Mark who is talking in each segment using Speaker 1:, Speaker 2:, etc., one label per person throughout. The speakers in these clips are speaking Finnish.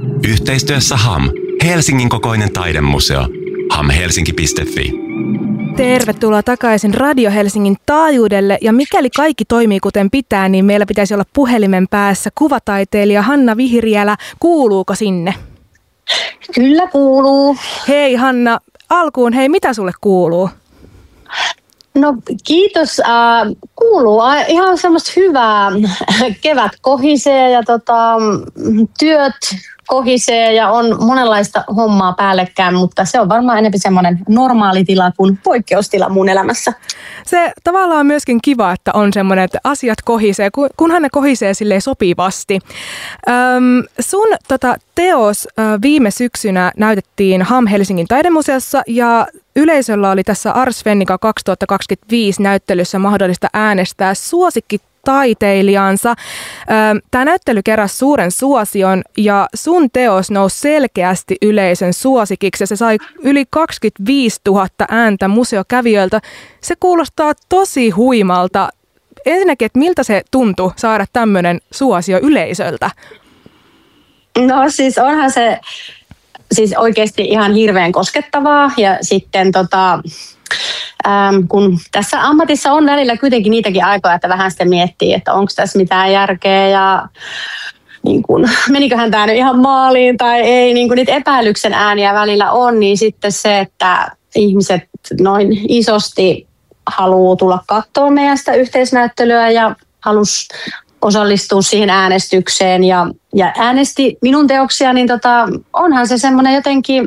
Speaker 1: Yhteistyössä HAM, Helsingin kokoinen taidemuseo. hamhelsinki.fi.
Speaker 2: Tervetuloa takaisin Radio Helsingin taajuudelle, ja mikäli kaikki toimii kuten pitää, niin meillä pitäisi olla puhelimen päässä kuvataiteilija Hanna Vihriälä. Kuuluuko sinne?
Speaker 3: Kyllä kuuluu.
Speaker 2: Hei Hanna, alkuun mitä sulle kuuluu?
Speaker 3: No kiitos. Kuuluu ihan semmoista hyvää. Kevät kohisee ja työt kohisee ja on monenlaista hommaa päällekkäin, mutta se on varmaan enemmän semmoinen normaali tila kuin poikkeustila mun elämässä.
Speaker 2: Se tavallaan on myöskin kiva, että on semmoinen, että asiat kohisee, kunhan ne kohisee silleen sopivasti. Sun teos viime syksynä näytettiin HAM Helsingin taidemuseossa, ja yleisöllä oli tässä Ars Fennica 2025 näyttelyssä mahdollista äänestää suosikkitaiteilijansa. Tämä näyttely keräsi suuren suosion, ja sun teos nousi selkeästi yleisön suosikiksi, ja se sai yli 25 000 ääntä museokävijöiltä. Se kuulostaa tosi huimalta. Ensinnäkin, että miltä se tuntui saada tämmöinen suosio yleisöltä?
Speaker 3: No siis onhan se siis oikeasti ihan hirveän koskettavaa, ja sitten kun tässä ammatissa on välillä kuitenkin niitäkin aikoja, että vähän sitten miettii, että onko tässä mitään järkeä ja niin kun, meniköhän tämä nyt ihan maaliin tai ei, niin kun niitä epäilyksen ääniä välillä on, niin sitten se, että ihmiset noin isosti haluaa tulla katsomaan meidän sitä yhteisnäyttelyä ja halusi osallistua siihen äänestykseen ja äänesti minun teoksia, niin onhan se semmoinen jotenkin,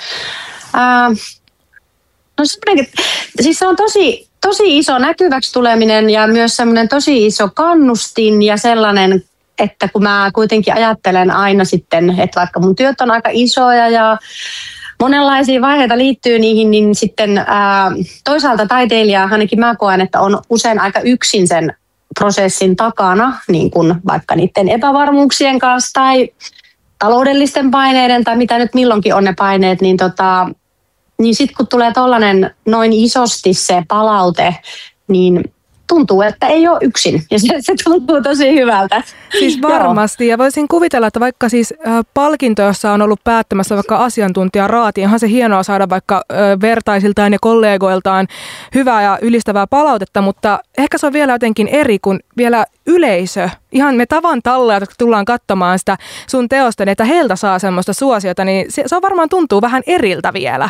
Speaker 3: siis se on tosi iso näkyväksi tuleminen ja myös semmoinen tosi iso kannustin ja sellainen, että kun mä kuitenkin ajattelen aina sitten, että vaikka mun työt on aika isoja ja monenlaisia vaiheita liittyy niihin, niin sitten toisaalta taiteilija, ainakin mä koen, että on usein aika yksin sen prosessin takana, niin kuin vaikka niiden epävarmuuksien kanssa tai taloudellisten paineiden tai mitä nyt milloinkin on ne paineet, niin sitten kun tulee tollainen noin isosti se palaute, niin tuntuu, että ei ole yksin. Ja se tuntuu tosi hyvältä.
Speaker 2: Siis varmasti. Ja voisin kuvitella, että vaikka siis palkinto, jossa on ollut päättämässä vaikka asiantuntijaraati, onhan se hienoa saada vaikka vertaisiltaan ja kollegoiltaan hyvää ja ylistävää palautetta, mutta ehkä se on vielä jotenkin eri kuin vielä yleisö. Ihan me tavan talleja, jotka tullaan katsomaan sitä sun teosta, niin että heiltä saa semmoista suosiota, niin se on varmaan tuntuu vähän eriltä vielä.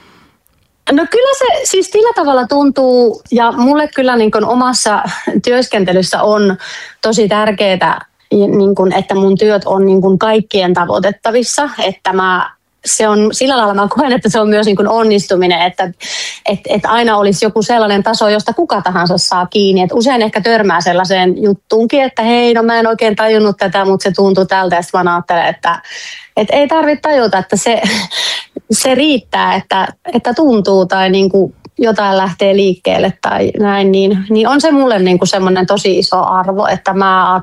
Speaker 3: No kyllä se siis sillä tavalla tuntuu, ja mulle kyllä niin kuin omassa työskentelyssä on tosi tärkeää, niin kuin, että mun työt on niin kuin kaikkien tavoitettavissa, että se on sillä lailla mä koen, että se on myös niin kuin onnistuminen, että aina olisi joku sellainen taso, josta kuka tahansa saa kiinni. Et usein ehkä törmää sellaiseen juttuunkin, että hei, no mä en oikein tajunnut tätä, mutta se tuntuu tältä, ja sitten mä ajattelen, että ei tarvitse tajuta, että se riittää, että tuntuu tai niin kuin jotain lähtee liikkeelle tai näin, niin on se mulle niin kuin semmoinen tosi iso arvo, että mä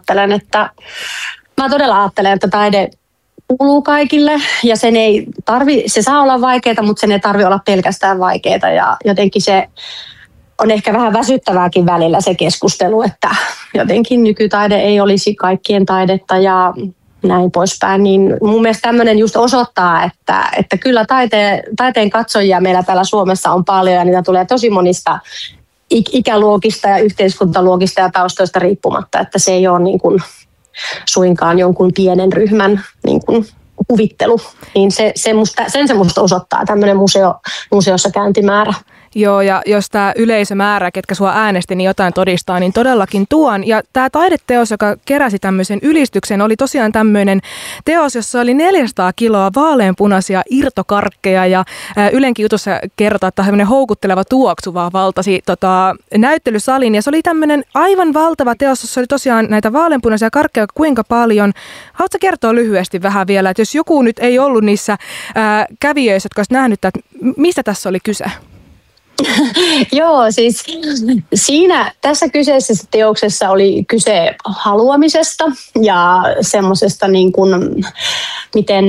Speaker 3: todella ajattelen, että taide kuuluu kaikille ja se saa olla vaikeaa, mutta sen ei tarvitse olla pelkästään vaikeaa, ja jotenkin se on ehkä vähän väsyttävääkin välillä se keskustelu, että jotenkin nykytaide ei olisi kaikkien taidetta ja näin poispäin, niin mun mielestä tämmöinen just osoittaa, että kyllä taiteen katsojia meillä täällä Suomessa on paljon, ja niitä tulee tosi monista ikäluokista ja yhteiskuntaluokista ja taustoista riippumatta, että se ei ole niin kuin suinkaan jonkun pienen ryhmän niin kuin kuvittelu, niin se musta osoittaa tämmöinen museossa käyntimäärä.
Speaker 2: Joo, ja jos tämä yleisömäärä, ketkä sua äänesti, niin jotain todistaa, niin todellakin tuon. Ja tämä taideteos, joka keräsi tämmöisen ylistyksen, oli tosiaan tämmöinen teos, jossa oli 400 kiloa vaaleanpunaisia irtokarkkeja, ja Ylenkin jutussa kertoo, että tämmöinen houkutteleva tuoksu vaan valtasi näyttelysalin, ja se oli tämmöinen aivan valtava teos, jossa oli tosiaan näitä vaaleanpunaisia karkkeja, kuinka paljon. Haluatko kertoa lyhyesti vähän vielä, että jos joku nyt ei ollut niissä kävijöissä, jotka olisivat nähnyt, että mistä tässä oli kyse?
Speaker 3: Joo, siis tässä kyseisessä teoksessa oli kyse haluamisesta ja semmoisesta niin kuin, miten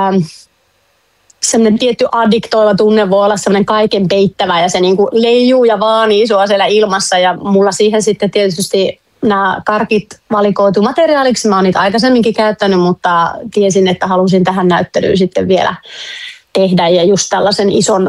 Speaker 3: semmoinen tietty addiktoiva tunne voi olla semmoinen kaiken peittävä ja se niin kuin leijuu ja vaanii sua siellä ilmassa, ja mulla siihen sitten tietysti nämä karkit valikoitu materiaaliksi. Mä oon niitä aikaisemminkin käyttänyt, mutta tiesin, että halusin tähän näyttelyyn sitten vielä tehdä. Ja just tällaisen ison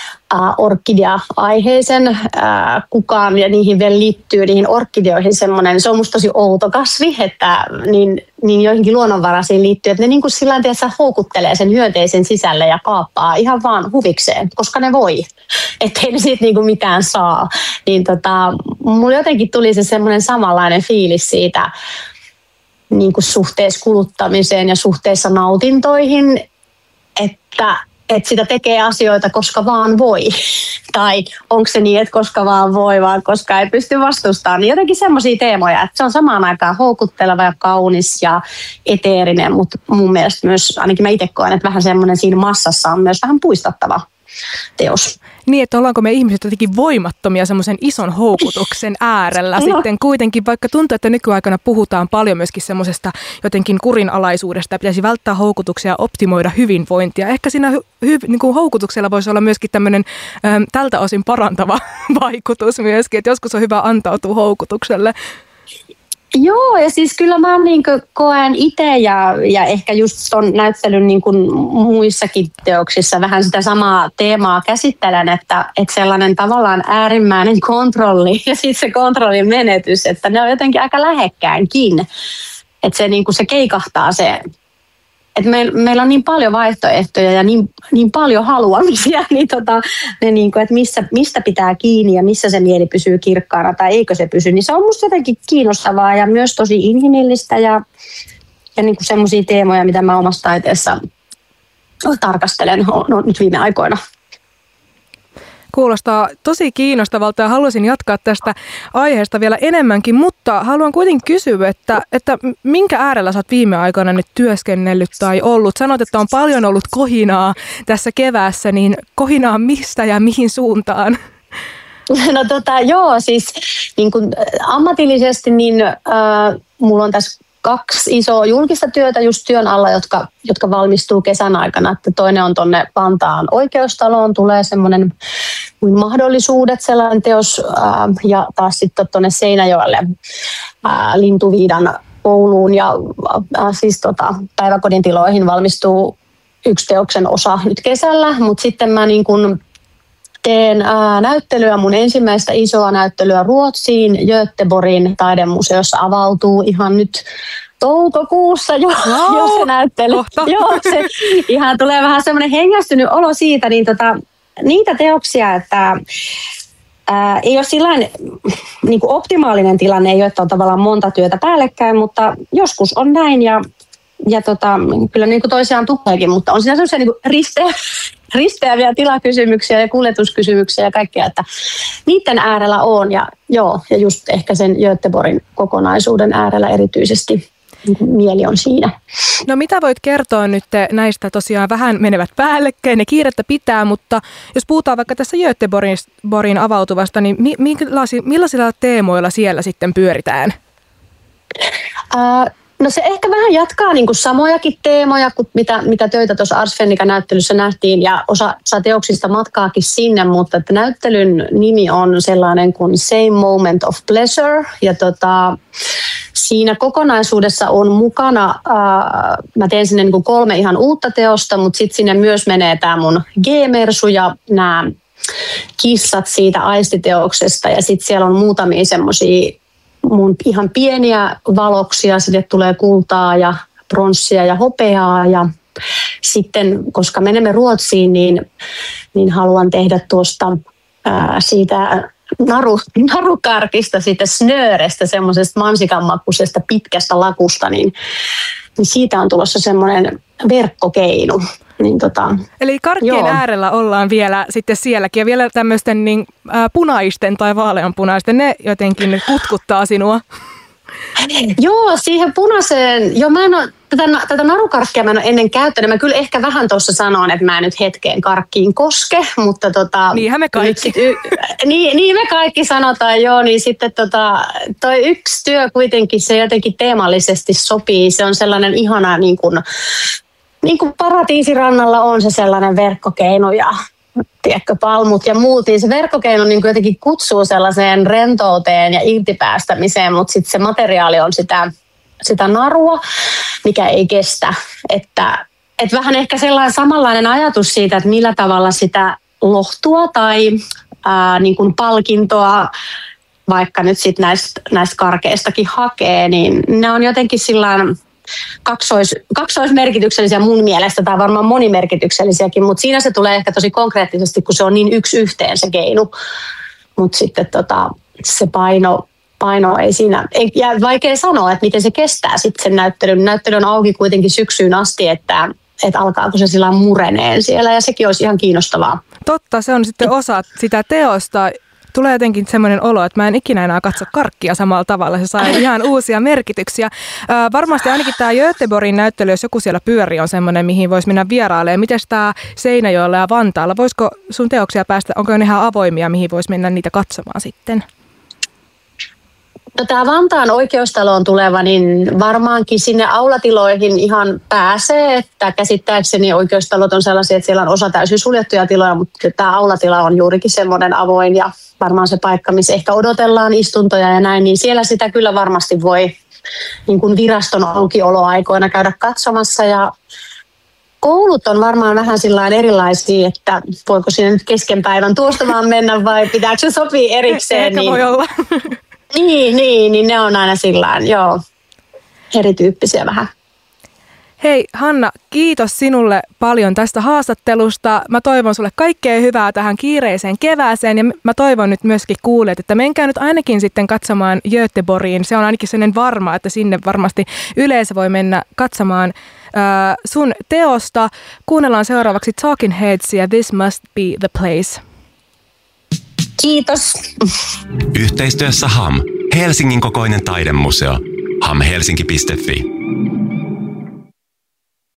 Speaker 3: orkidea-aiheisen kukaan, ja niihin vielä liittyy niihin orkideoihin semmoinen, se on musta tosi outo kasvi, että niin joihinkin luonnonvaraisiin liittyy, että ne niin kuin sillä tavalla houkuttelee sen hyönteisen sisälle ja kaappaa ihan vaan huvikseen, koska ne voi, ettei ne siitä niin kuin mitään saa. Niin mulla jotenkin tuli se semmoinen samanlainen fiilis siitä niin kuin suhteessa kuluttamiseen ja suhteessa nautintoihin, että sitä tekee asioita, koska vaan voi. Tai onko se niin, että koska vaan voi, vaan koska ei pysty vastustamaan. Niin jotenkin semmoisia teemoja, että se on samaan aikaan houkutteleva ja kaunis ja eteerinen, mutta mun mielestä myös, ainakin mä itse koen, että vähän semmoinen siinä massassa on myös vähän puistattava teos.
Speaker 2: Niin, että ollaanko me ihmiset jotenkin voimattomia semmoisen ison houkutuksen äärellä sitten kuitenkin, vaikka tuntuu, että nykyaikana puhutaan paljon myöskin semmoisesta jotenkin kurinalaisuudesta ja pitäisi välttää houkutuksia ja optimoida hyvinvointia. Ehkä siinä niin kuin houkutuksella voisi olla myöskin tämmöinen tältä osin parantava vaikutus myöskin, että joskus on hyvä antautua houkutukselle.
Speaker 3: Joo, ja siis kyllä mä niin koen itse ja ehkä just ton näyttelyn niin kuin muissakin teoksissa vähän sitä samaa teemaa käsittelen, että sellainen tavallaan äärimmäinen kontrolli ja sitten se kontrollin menetys, että ne on jotenkin aika lähekkäinkin, että se, niin kuin se keikahtaa se. Että meillä on niin paljon vaihtoehtoja ja niin paljon haluamisia, niin ne niin kuin, että mistä pitää kiinni ja missä se mieli pysyy kirkkaana tai eikö se pysy, niin se on musta jotenkin kiinnostavaa ja myös tosi inhimillistä ja niin kuin semmoisia teemoja, mitä mä omassa taiteessa tarkastelen nyt viime aikoina.
Speaker 2: Kuulostaa tosi kiinnostavalta ja haluaisin jatkaa tästä aiheesta vielä enemmänkin, mutta haluan kuitenkin kysyä, että minkä äärellä sä oot viime aikoina nyt työskennellyt tai ollut? Sanoit, että on paljon ollut kohinaa tässä keväässä, niin kohinaa mistä ja mihin suuntaan?
Speaker 3: No joo, siis niin kuin ammatillisesti niin mulla on tässä 2 isoa julkista työtä just työn alla, jotka valmistuu kesän aikana. Että toinen on tuonne Vantaan oikeustaloon, tulee semmoinen kuin mahdollisuudet sellainen teos, ja taas sitten tuonne Seinäjoelle Lintuviidan kouluun ja siis päiväkodin tiloihin valmistuu 1 teoksen osa nyt kesällä, mutta sitten mä niin kun teen näyttelyä, mun ensimmäistä isoa näyttelyä Ruotsiin, Göteborgin taidemuseossa avautuu ihan nyt toukokuussa jo se näyttely. Joo, se ihan tulee vähän semmoinen hengästynyt olo siitä, niin niitä teoksia, että ei ole sillain niin kuin optimaalinen tilanne, ei ole, että on tavallaan monta työtä päällekkäin, mutta joskus on näin ja kyllä niin kuin toisiaan tukeekin, mutta on siinä sellaisia niin kuin risteäviä tilakysymyksiä ja kuljetuskysymyksiä ja kaikkea, että niiden äärellä on ja just ehkä sen Göteborgin kokonaisuuden äärellä erityisesti mieli on siinä.
Speaker 2: No mitä voit kertoa nyt näistä tosiaan vähän menevät päällekkäin ja kiirettä pitää, mutta jos puhutaan vaikka tässä Göteborgin avautuvasta, niin millaisilla teemoilla siellä sitten pyöritään?
Speaker 3: No se ehkä vähän jatkaa niin kuin samojakin teemoja kuin mitä töitä tuossa Ars Fennica-näyttelyssä nähtiin ja osa teoksista matkaakin sinne, mutta että näyttelyn nimi on sellainen kuin Same Moment of Pleasure ja siinä kokonaisuudessa on mukana, mä teen sinne niin kuin 3 ihan uutta teosta, mutta sitten sinne myös menee tämä mun G-mersu ja nämä kissat siitä aistiteoksesta ja sitten siellä on muutamia semmoisia mun ihan pieniä valoksia, sitten tulee kultaa ja pronssia ja hopeaa ja sitten, koska menemme Ruotsiin, niin haluan tehdä tuosta siitä narukarkista, siitä snörestä, semmoisesta mansikanmakuisesta pitkästä lakusta, niin siitä on tulossa semmoinen verkkokeinu. Niin
Speaker 2: eli karkkien äärellä ollaan vielä sitten sielläkin ja vielä tämmöisten niin, punaisten tai vaaleanpunaisten, ne jotenkin kutkuttaa sinua.
Speaker 3: Joo, siihen punaiseen, mä en ole, tätä narukarkkia mä en ole ennen käyttänyt. Mä kyllä ehkä vähän tuossa sanon, että mä en nyt hetkeen karkkiin koske, mutta
Speaker 2: niinhän me kaikki.
Speaker 3: Niin me kaikki sanotaan, joo, niin sitten toi 1 työ kuitenkin se jotenkin teemallisesti sopii. Se on sellainen ihana niin kuin paratiisirannalla on se sellainen verkkokeino ja tiedätkö, palmut ja muut, niin se verkkokeino niin kuin jotenkin kutsuu sellaiseen rentouteen ja irtipäästämiseen, mutta sitten se materiaali on sitä narua, mikä ei kestä. Että vähän ehkä sellainen samanlainen ajatus siitä, että millä tavalla sitä lohtua tai niin kuin palkintoa vaikka nyt sitten näistä karkeistakin hakee, niin ne on jotenkin sillain kaksoismerkityksellisiä mun mielestä, tai varmaan monimerkityksellisiäkin, mutta siinä se tulee ehkä tosi konkreettisesti, kun se on niin yksi yhteen se keinu. Mutta sitten se paino ei siinä, ja vaikea sanoa, että miten se kestää sitten sen näyttelyn. Näyttely on auki kuitenkin syksyyn asti, että alkaako se sillä mureneen siellä, ja sekin olisi ihan kiinnostavaa.
Speaker 2: Totta, se on sitten osa sitä teosta. Tulee jotenkin semmoinen olo, että mä en ikinä enää katso karkkia samalla tavalla. Se saa ihan uusia merkityksiä. Varmasti ainakin tämä Göteborgin näyttely, jos joku siellä pyörii, on semmoinen, mihin voisi mennä vierailemaan. Miten tämä Seinäjoella ja Vantaalla? Voisiko sun teoksia päästä, onko ne ihan avoimia, mihin voisi mennä niitä katsomaan sitten?
Speaker 3: No, tämä Vantaan oikeustaloon tuleva, niin varmaankin sinne aulatiloihin ihan pääsee, että käsittääkseni oikeustalot on sellaisia, että siellä on osa täysin suljettuja tiloja, mutta tämä aulatila on juurikin semmoinen avoin ja varmaan se paikka, missä ehkä odotellaan istuntoja ja näin, niin siellä sitä kyllä varmasti voi niin kuin viraston aukioloaikoina käydä katsomassa ja koulut on varmaan vähän sillain erilaisia, että voiko siinä nyt kesken päivän tuosta vaan mennä vai pitääkö se sopii erikseen.
Speaker 2: Ehkä voi olla.
Speaker 3: Niin, ne on aina sillain, joo, erityyppisiä vähän.
Speaker 2: Hei Hanna, kiitos sinulle paljon tästä haastattelusta. Mä toivon sulle kaikkea hyvää tähän kiireiseen kevääseen ja mä toivon nyt myöskin kuulijat, että menkää nyt ainakin sitten katsomaan Göteborgiin. Se on ainakin sellainen varma, että sinne varmasti yleisö voi mennä katsomaan sun teosta. Kuunnellaan seuraavaksi Talking Headsia This Must Be the Place.
Speaker 3: Kiitos.
Speaker 1: Yhteistyössä HAM, Helsingin kokoinen taidemuseo. hamhelsinki.fi.